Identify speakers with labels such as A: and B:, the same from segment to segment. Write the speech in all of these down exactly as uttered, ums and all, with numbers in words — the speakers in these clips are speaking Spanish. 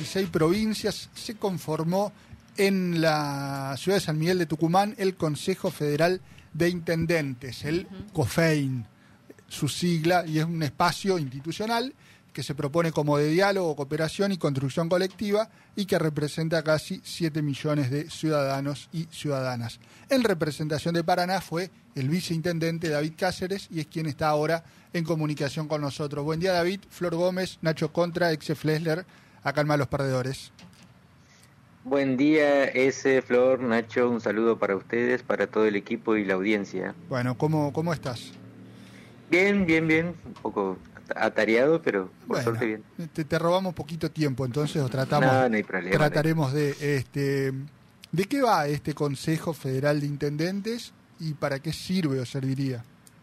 A: dieciséis provincias se conformó en la ciudad de San Miguel de Tucumán el Consejo Federal de Intendentes, el uh-huh. COFEIN, su sigla, y es un espacio institucional que se propone como de diálogo, cooperación y construcción colectiva y que representa casi siete millones de ciudadanos y ciudadanas. En representación de Paraná fue el viceintendente David Cáceres y es quien está ahora en comunicación con nosotros. Buen día, David. Flor Gómez, Nacho Contra, Exe Flesler, a Calma a los Perdedores.
B: Buen día, ese Flor, Nacho, un saludo para ustedes, para todo el equipo y la audiencia.
A: Bueno, ¿cómo, cómo estás?
B: Bien, bien, bien, un poco atareado, pero por
A: bueno,
B: suerte bien.
A: Te, te robamos poquito tiempo, entonces o tratamos,
B: no, no hay problema,
A: trataremos de, este, ¿de qué va este Consejo Federal de Intendentes y para qué sirve o serviría?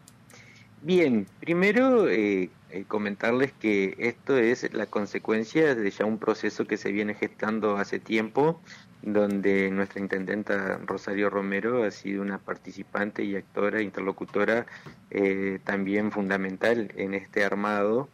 B: Bien, primero eh, eh, comentarles que esto es la consecuencia de ya un proceso que se viene gestando hace tiempo, donde nuestra intendenta Rosario Romero ha sido una participante y actora, interlocutora eh, también fundamental en este armado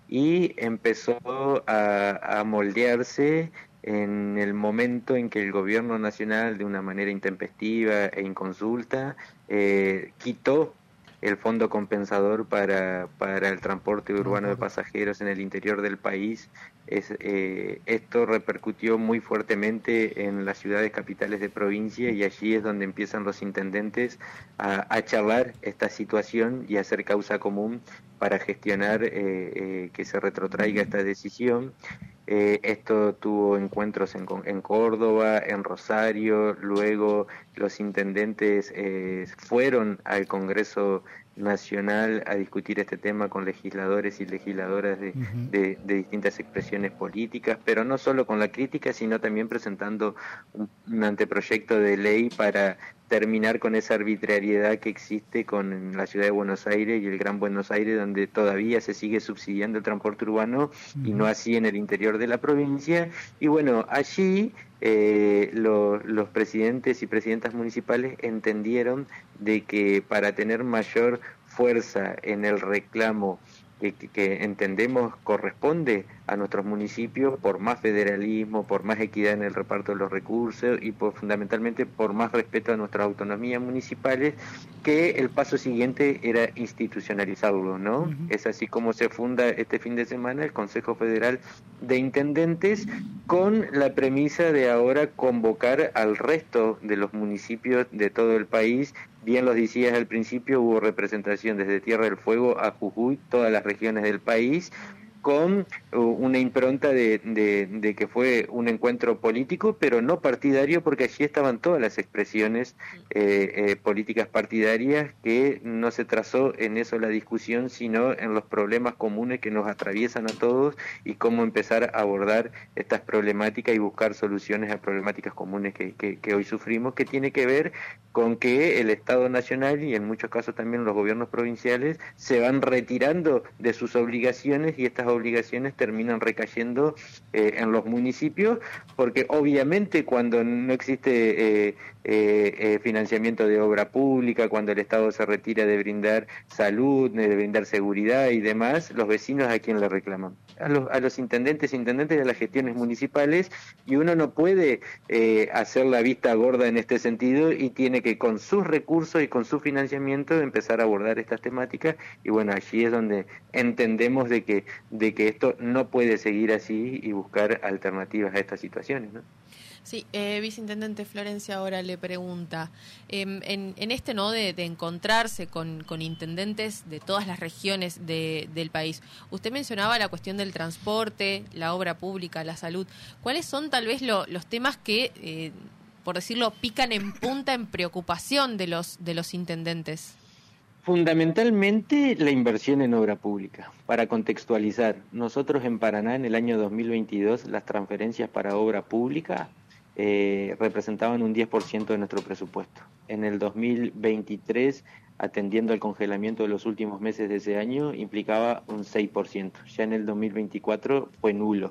B: y empezó a, a moldearse en el momento en que el gobierno nacional, de una manera intempestiva e inconsulta, eh, quitó el fondo compensador para, para el transporte urbano de pasajeros en el interior del país. Es, eh, esto repercutió muy fuertemente en las ciudades capitales de provincia y allí es donde empiezan los intendentes a, a charlar esta situación y a hacer causa común para gestionar eh, eh, que se retrotraiga esta decisión. Eh, esto tuvo encuentros en, en Córdoba, en Rosario, luego los intendentes eh, fueron al Congreso Nacional a discutir este tema con legisladores y legisladoras de, uh-huh. de, de distintas expresiones políticas, pero no solo con la crítica, sino también presentando un, un anteproyecto de ley para terminar con esa arbitrariedad que existe con la ciudad de Buenos Aires y el Gran Buenos Aires, donde todavía se sigue subsidiando el transporte urbano uh-huh. y no así en el interior de la provincia. Y bueno, allí eh, lo, los presidentes y presidentas municipales entendieron de que para tener mayor fuerza en el reclamo que, que entendemos corresponde a nuestros municipios, por más federalismo, por más equidad en el reparto de los recursos y por fundamentalmente por más respeto a nuestras autonomías municipales, que el paso siguiente era institucionalizarlo, ¿no? Uh-huh. Es así como se funda este fin de semana el Consejo Federal de Intendentes, con la premisa de ahora convocar al resto de los municipios de todo el país. Bien los decías al principio, hubo representación desde Tierra del Fuego a Jujuy, todas las regiones del país, con una impronta de, de, de que fue un encuentro político, pero no partidario, porque allí estaban todas las expresiones eh, eh, políticas partidarias, que no se trazó en eso la discusión, sino en los problemas comunes que nos atraviesan a todos y cómo empezar a abordar estas problemáticas y buscar soluciones a problemáticas comunes que, que, que hoy sufrimos, que tiene que ver con que el Estado Nacional y en muchos casos también los gobiernos provinciales se van retirando de sus obligaciones y estas obligaciones terminan recayendo eh, en los municipios, porque obviamente cuando no existe eh, eh, eh, financiamiento de obra pública, cuando el Estado se retira de brindar salud, de brindar seguridad y demás, los vecinos a quién le reclaman, a los, a los intendentes intendentes de las gestiones municipales, y uno no puede eh, hacer la vista gorda en este sentido y tiene que con sus recursos y con su financiamiento empezar a abordar estas temáticas. Y bueno, allí es donde entendemos de que de que esto no puede seguir así y buscar alternativas a estas situaciones, ¿no?
C: Sí, eh, viceintendente Florencia ahora le pregunta, eh, en, en este no de, de encontrarse con, con intendentes de todas las regiones de, del país, usted mencionaba la cuestión del transporte, la obra pública, la salud. ¿Cuáles son tal vez lo, los temas que, eh, por decirlo, pican en punta en preocupación de los, de los intendentes?
B: Fundamentalmente la inversión en obra pública. Para contextualizar, nosotros en Paraná en el año dos mil veintidós las transferencias para obra pública eh, representaban un diez por ciento de nuestro presupuesto. En el dos mil veintitrés, atendiendo al congelamiento de los últimos meses de ese año, implicaba un seis por ciento. Ya en el dos mil veinticuatro fue nulo.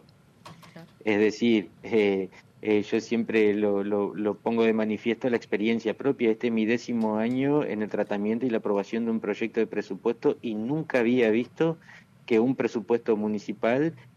B: Es decir, eh, Eh, yo siempre lo, lo, lo pongo de manifiesto la experiencia propia. Este es mi décimo año en el tratamiento y la aprobación de un proyecto de presupuesto y nunca había visto que un presupuesto municipal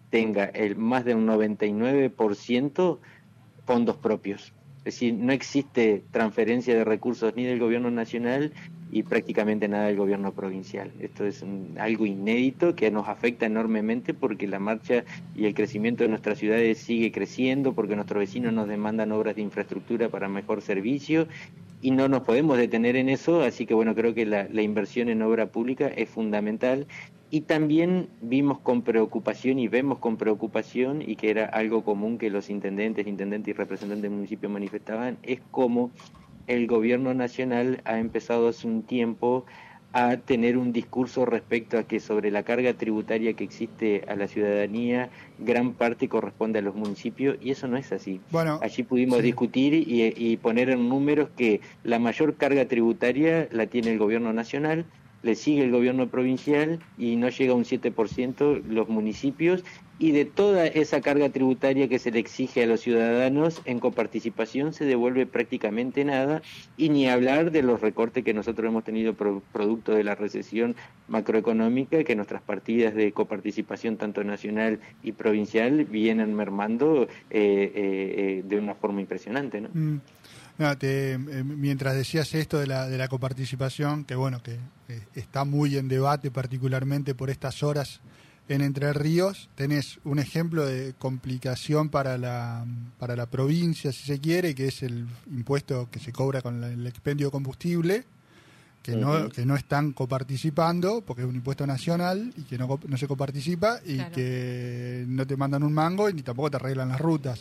B: tenga el más de un noventa y nueve por ciento fondos propios. Es decir, no existe transferencia de recursos ni del gobierno nacional y prácticamente nada del gobierno provincial. Esto es un, algo inédito que nos afecta enormemente porque la marcha y el crecimiento de nuestras ciudades sigue creciendo, porque nuestros vecinos nos demandan obras de infraestructura para mejor servicio y no nos podemos detener en eso, así que bueno, creo que la, la inversión en obra pública es fundamental. Y también vimos con preocupación y vemos con preocupación, y que era algo común que los intendentes, intendentes y representantes del municipio manifestaban, es cómo el gobierno nacional ha empezado hace un tiempo a tener un discurso respecto a que sobre la carga tributaria que existe a la ciudadanía, gran parte corresponde a los municipios, y eso no es así.
A: Bueno,
B: allí pudimos
A: sí.
B: discutir y, y poner en números que la mayor carga tributaria la tiene el gobierno nacional, le sigue el gobierno provincial y no llega a un siete por ciento los municipios, y de toda esa carga tributaria que se le exige a los ciudadanos en coparticipación se devuelve prácticamente nada, y ni hablar de los recortes que nosotros hemos tenido pro, producto de la recesión macroeconómica, que nuestras partidas de coparticipación tanto nacional y provincial vienen mermando eh, eh, eh, de una forma impresionante, ¿no?
A: Mm. No, te, eh, mientras decías esto de la, de la coparticipación, que bueno, que eh, está muy en debate, particularmente por estas horas en Entre Ríos, tenés un ejemplo de complicación para la, para la provincia, si se quiere, que es el impuesto que se cobra con la, el expendio de combustible, que, uh-huh. no, que no están coparticipando, porque es un impuesto nacional y que no, no se coparticipa, y claro. que no te mandan un mango y ni tampoco te arreglan las rutas.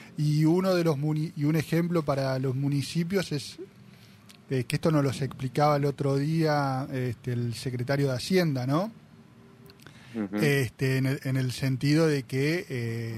A: Y uno de los muni- y un ejemplo para los municipios es eh, que esto nos lo explicaba el otro día este, el secretario de Hacienda, ¿no? Uh-huh. Este, en, el, en el sentido de que eh,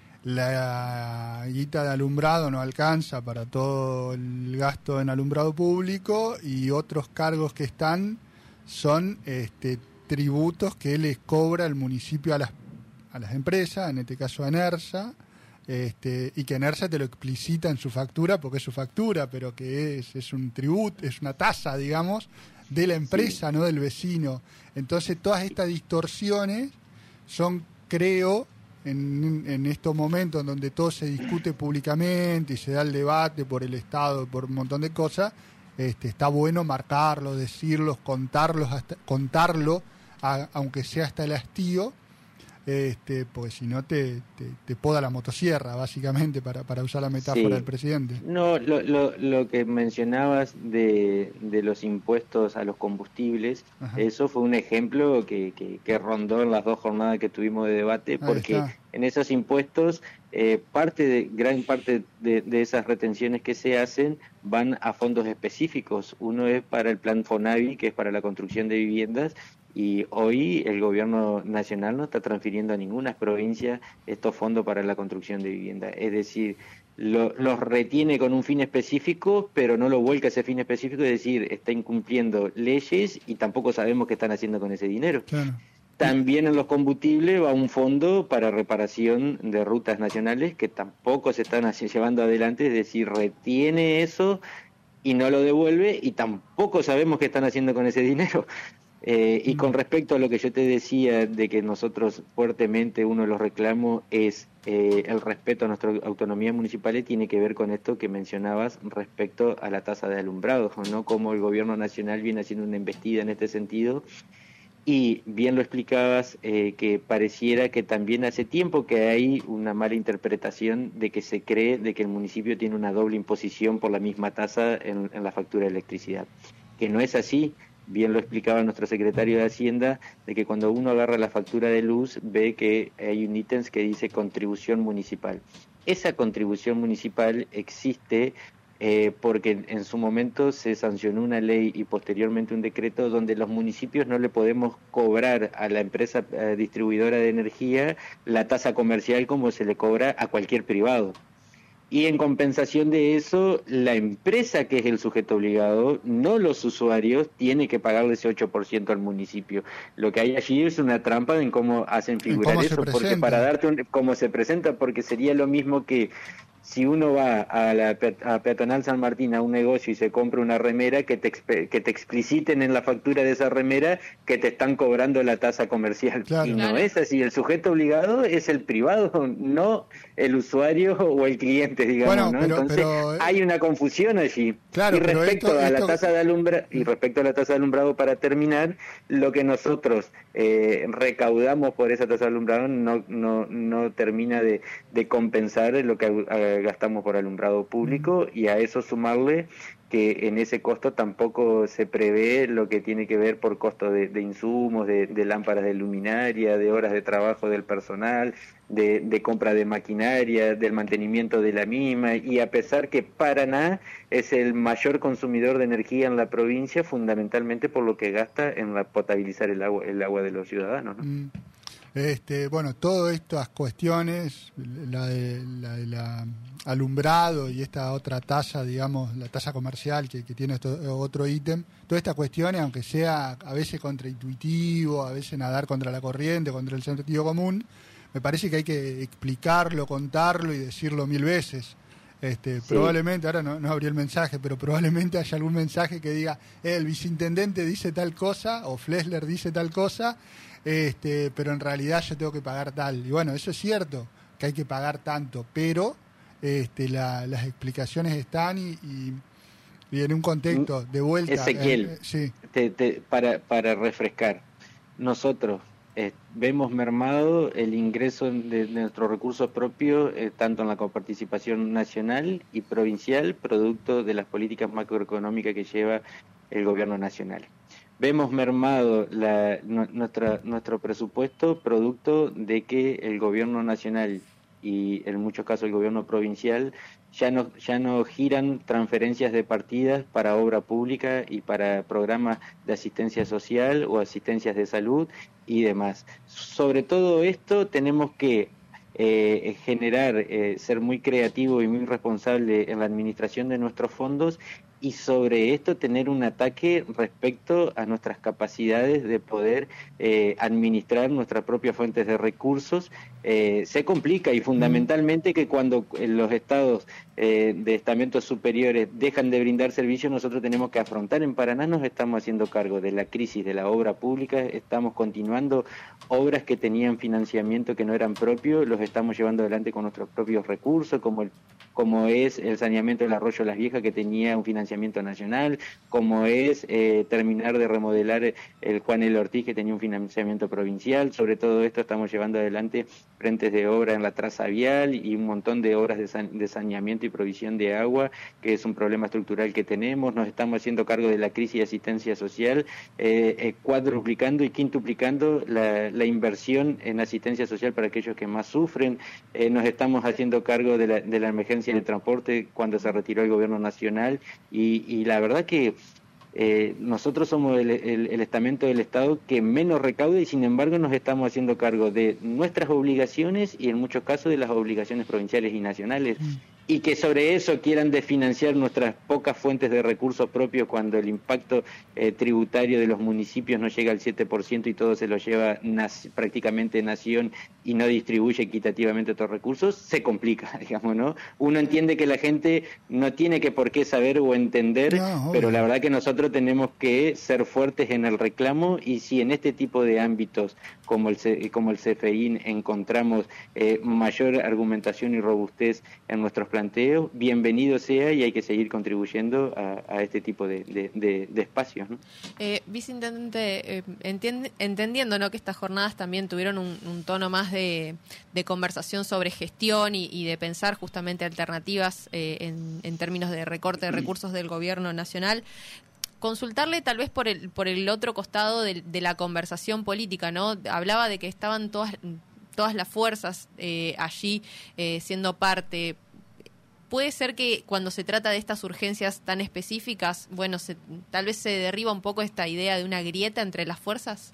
A: la guita de alumbrado no alcanza para todo el gasto en alumbrado público, y otros cargos que están son este, tributos que les cobra el municipio a las, a las empresas, en este caso a ENERSA. Este, y que ENERSA te lo explicita en su factura, porque es su factura, pero que es, es un tributo, es una tasa, digamos, de la empresa, sí. no del vecino. Entonces todas estas distorsiones son, creo, en, en estos momentos en donde todo se discute públicamente y se da el debate por el Estado, por un montón de cosas, este, está bueno marcarlos, decirlos, contarlos, hasta, contarlo, a, aunque sea hasta el hastío, este, pues si no te, te, te poda la motosierra, básicamente, para, para usar la metáfora sí. del presidente.
B: No, lo, lo, lo que mencionabas de, de los impuestos a los combustibles, Ajá. eso fue un ejemplo que, que, que rondó en las dos jornadas que tuvimos de debate, porque en esos impuestos, eh, parte de, gran parte de, de esas retenciones que se hacen van a fondos específicos. Uno es para el plan FONAVI, que es para la construcción de viviendas, y hoy el gobierno nacional no está transfiriendo a ninguna provincia estos fondos para la construcción de vivienda. Es decir, lo, los retiene con un fin específico, pero no lo vuelca a ese fin específico, es decir, está incumpliendo leyes y tampoco sabemos qué están haciendo con ese dinero. Claro. También en los combustibles va un fondo para reparación de rutas nacionales que tampoco se están así llevando adelante, es decir, retiene eso y no lo devuelve, y tampoco sabemos qué están haciendo con ese dinero. Eh, y con respecto a lo que yo te decía de que nosotros fuertemente uno de los reclamos es eh, el respeto a nuestra autonomía municipal, y tiene que ver con esto que mencionabas respecto a la tasa de alumbrado, ¿no? Como el gobierno nacional viene haciendo una embestida en este sentido, y bien lo explicabas, eh, que pareciera que también hace tiempo que hay una mala interpretación de que se cree de que el municipio tiene una doble imposición por la misma tasa en, en la factura de electricidad, que no es así. Bien lo explicaba nuestro secretario de Hacienda, de que cuando uno agarra la factura de luz ve que hay un ítem que dice contribución municipal. Esa contribución municipal existe eh, porque en su momento se sancionó una ley y posteriormente un decreto donde los municipios no le podemos cobrar a la empresa eh, distribuidora de energía la tasa comercial como se le cobra a cualquier privado. Y en compensación de eso, la empresa, que es el sujeto obligado, no los usuarios, tiene que pagarle ese ocho por ciento al municipio. Lo que hay allí es una trampa en cómo hacen figurar eso, porque para darte un, cómo se presenta, porque sería lo mismo que si uno va a la a Peatonal San Martín, a un negocio y se compra una remera, que te, que te expliciten en la factura de esa remera que te están cobrando la tasa comercial. Claro. Y no claro. es así, el sujeto obligado es el privado, no el usuario o el cliente, digamos, bueno, ¿no? Pero, Entonces pero, hay una confusión allí. Claro, y respecto esto, a la esto... tasa de alumbra y respecto a la tasa de alumbrado, para terminar, lo que nosotros eh, recaudamos por esa tasa de alumbrado no no no termina de, de compensar lo que eh, gastamos por alumbrado público, y a eso sumarle que en ese costo tampoco se prevé lo que tiene que ver por costo de, de insumos, de, de lámparas de luminaria, de horas de trabajo del personal, de, de compra de maquinaria, del mantenimiento de la misma, y a pesar que Paraná es el mayor consumidor de energía en la provincia, fundamentalmente por lo que gasta en la potabilizar el agua, el agua de los ciudadanos, ¿no? Mm.
A: Este, bueno, todas estas cuestiones, la de la, de la alumbrado y esta otra tasa, digamos, la tasa comercial que, que tiene esto, otro ítem, todas estas cuestiones, aunque sea a veces contraintuitivo, a veces nadar contra la corriente, contra el sentido común, me parece que hay que explicarlo, contarlo y decirlo mil veces. Este, sí. Probablemente, ahora no, no abrí el mensaje, pero probablemente haya algún mensaje que diga, eh, el viceintendente dice tal cosa, o Flesler dice tal cosa, este, pero en realidad yo tengo que pagar tal. Y bueno, eso es cierto, que hay que pagar tanto, pero este, la, las explicaciones están y, y, y en un contexto de vuelta.
B: Ezequiel,
A: eh, sí.
B: te, te, para, para refrescar, nosotros eh, vemos mermado el ingreso de, de nuestros recursos propios, eh, tanto en la coparticipación nacional y provincial, producto de las políticas macroeconómicas que lleva el gobierno nacional. Vemos mermado la, nuestra, nuestro presupuesto producto de que el gobierno nacional y en muchos casos el gobierno provincial ya no, ya no giran transferencias de partidas para obra pública y para programas de asistencia social o asistencias de salud y demás. Sobre todo esto tenemos que eh, generar, eh, ser muy creativo y muy responsable en la administración de nuestros fondos, y sobre esto tener un ataque respecto a nuestras capacidades de poder eh, administrar nuestras propias fuentes de recursos. Eh, se complica, y fundamentalmente que cuando los estados eh, de estamentos superiores dejan de brindar servicios, nosotros tenemos que afrontar. En Paraná nos estamos haciendo cargo de la crisis de la obra pública, estamos continuando obras que tenían financiamiento que no eran propios, los estamos llevando adelante con nuestros propios recursos, como el como es el saneamiento del arroyo Las Viejas, que tenía un financiamiento nacional, como es eh, terminar de remodelar el Juan L. Ortiz, que tenía un financiamiento provincial. Sobre todo esto estamos llevando adelante frentes de obra en la traza vial y un montón de obras de, san, de saneamiento y provisión de agua, que es un problema estructural que tenemos. Nos estamos haciendo cargo de la crisis de asistencia social, eh, eh, cuadruplicando y quintuplicando la, la inversión en asistencia social para aquellos que más sufren. Eh, nos estamos haciendo cargo de la, de la emergencia de transporte cuando se retiró el gobierno nacional, y, y la verdad que eh, nosotros somos el, el, el estamento del Estado que menos recauda, y sin embargo nos estamos haciendo cargo de nuestras obligaciones y en muchos casos de las obligaciones provinciales y nacionales. Mm. Y que sobre eso quieran desfinanciar nuestras pocas fuentes de recursos propios cuando el impacto eh, tributario de los municipios no llega al siete por ciento y todo se lo lleva nac- prácticamente nación y no distribuye equitativamente estos recursos, se complica, digamos, ¿no? Uno entiende que la gente no tiene que por qué saber o entender, no, pero la verdad que nosotros tenemos que ser fuertes en el reclamo, y si en este tipo de ámbitos como el, C- como el C F I encontramos eh, mayor argumentación y robustez en nuestros planteo, bienvenido sea, y hay que seguir contribuyendo a, a este tipo de, de, de, de espacios, ¿no?
C: Eh, Viceintendente, eh, entiende, entendiendo, ¿no?, que estas jornadas también tuvieron un, un tono más de, de conversación sobre gestión y, y de pensar justamente alternativas eh, en, en términos de recorte de recursos del gobierno nacional, consultarle tal vez por el por el otro costado de, de la conversación política, ¿no? Hablaba de que estaban todas todas las fuerzas eh, allí eh, siendo parte. ¿Puede ser que cuando se trata de estas urgencias tan específicas, bueno, se, tal vez se derriba un poco esta idea de una grieta entre las fuerzas?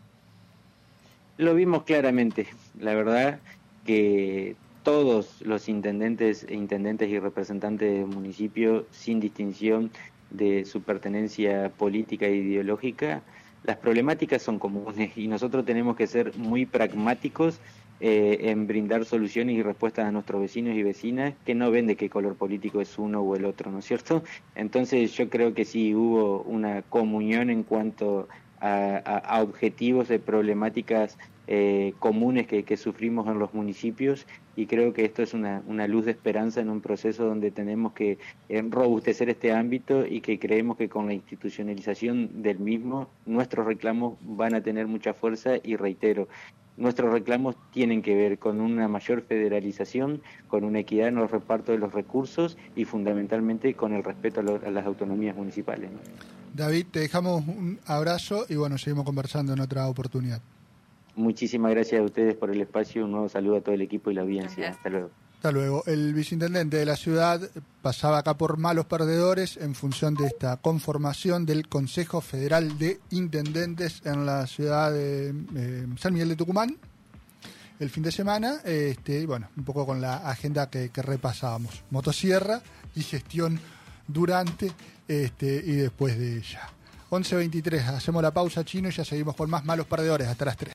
B: Lo vimos claramente, la verdad que todos los intendentes e intendentes y representantes del municipio, sin distinción de su pertenencia política e ideológica, las problemáticas son comunes, y nosotros tenemos que ser muy pragmáticos eh, en brindar soluciones y respuestas a nuestros vecinos y vecinas que no ven de qué color político es uno o el otro, ¿no es cierto? Entonces yo creo que sí hubo una comunión en cuanto a, a, a objetivos de problemáticas eh, comunes que, que sufrimos en los municipios, y creo que esto es una, una luz de esperanza en un proceso donde tenemos que eh, robustecer este ámbito, y que creemos que con la institucionalización del mismo nuestros reclamos van a tener mucha fuerza. Y reitero, nuestros reclamos tienen que ver con una mayor federalización, con una equidad en los repartos de los recursos y fundamentalmente con el respeto a, lo, a las autonomías municipales, ¿no?
A: David, te dejamos un abrazo y bueno, seguimos conversando en otra oportunidad.
B: Muchísimas gracias a ustedes por el espacio, un nuevo saludo a todo el equipo y la audiencia. Hasta luego.
A: Hasta luego. El viceintendente de la ciudad pasaba acá por malos perdedores en función de esta conformación del Consejo Federal de Intendentes en la ciudad de eh, San Miguel de Tucumán el fin de semana, este, y bueno, un poco con la agenda que, que repasábamos. Motosierra y gestión durante este, y después de ella. once veintitrés, hacemos la pausa, Chino, y ya seguimos con más malos perdedores hasta las tres.